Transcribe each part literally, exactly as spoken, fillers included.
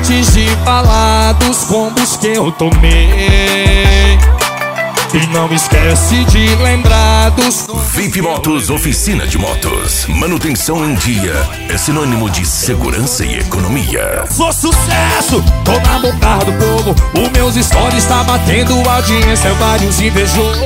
antes de falar dos combos que eu tomei, e não esquece de lembrar dos... V I P Motos, oficina de motos. Manutenção em dia é sinônimo de segurança e economia. Sou sucesso, tô na boca do povo. Os meus stories tá batendo audiência, vários invejosos.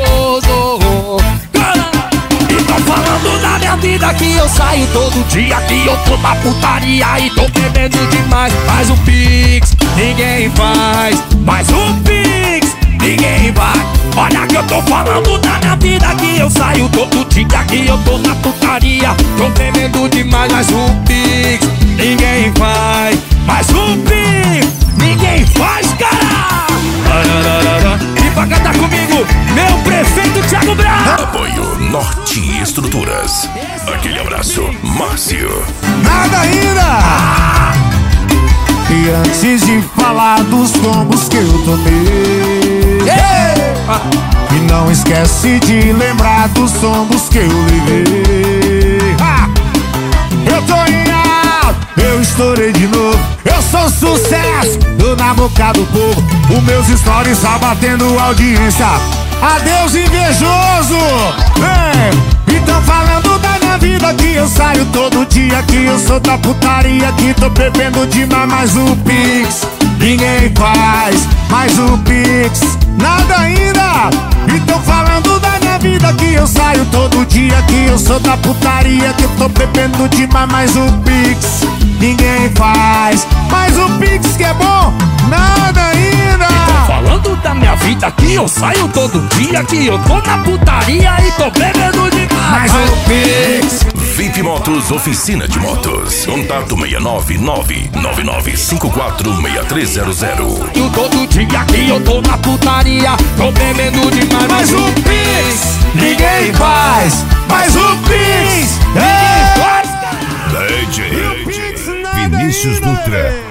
E tô falando da minha vida, que eu saio todo dia, que eu tô na putaria e tô bebendo demais. Faz o Pix, ninguém faz. Mais um Pix, ninguém vai. Olha que eu tô falando da minha vida, que eu saio todo dia, que eu tô na putaria, tô bebendo demais. Mais um Pix, ninguém faz. Mais um Pix, ninguém faz, cara. E pra cantar comigo, meu prefeito Thiago Braz. Apoio Norte Estruturas. Aquele abraço, Márcio. Nada ainda! E antes de falar dos tombos que eu tomei, yeah! E não esquece de lembrar dos tombos que eu levei. ah! Eu tô em alta, eu estourei de novo. Eu sou sucesso, tô na boca do povo. Os meus stories tá batendo audiência. Adeus invejoso. Ei, então falando da minha vida, que eu saio todo dia, que eu sou da putaria, que tô bebendo demais. Mais um Pix, ninguém faz. Mais um Pix, nada ainda. Então falando da minha vida, que eu saio todo dia, que eu sou da putaria, que eu tô bebendo demais. Mais um Pix, ninguém faz. Mais um Pix que é bom, nada ainda. Tô falando da minha vida, que eu saio todo dia, que eu tô na putaria e tô bebendo demais. Mais um Pix. V I P Motos, oficina de motos. Contato seis nove nove nove nove cinco quatro seis três zero zero. Eu todo dia, que eu tô na putaria, tô bebendo demais. Mais um Pix, ninguém faz. Mais um Pix, ninguém faz. D J Vinícius Dutra.